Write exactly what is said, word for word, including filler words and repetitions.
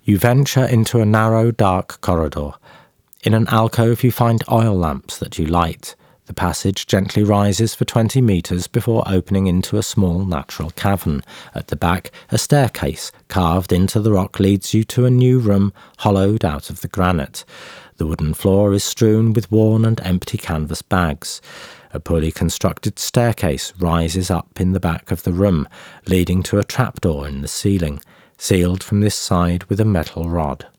You venture into a narrow, dark corridor. In an alcove you find oil lamps that you light. The passage gently rises for twenty metres before opening into a small natural cavern. At the back, a staircase carved into the rock leads you to a new room hollowed out of the granite. The wooden floor is strewn with worn and empty canvas bags. A poorly constructed staircase rises up in the back of the room, leading to a trapdoor in the ceiling, sealed from this side with a metal rod.